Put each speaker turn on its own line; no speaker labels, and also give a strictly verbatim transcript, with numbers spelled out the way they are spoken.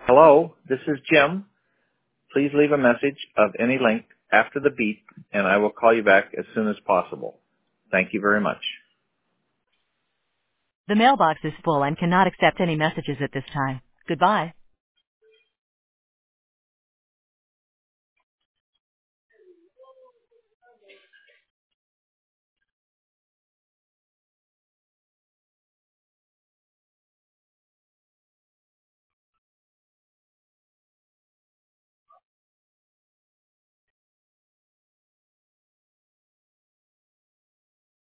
Hello, this is Jim. Please leave a message of any length after the beep, and I will call you back as soon as possible. Thank you very much.
The mailbox is full and cannot accept any messages at this time. Goodbye.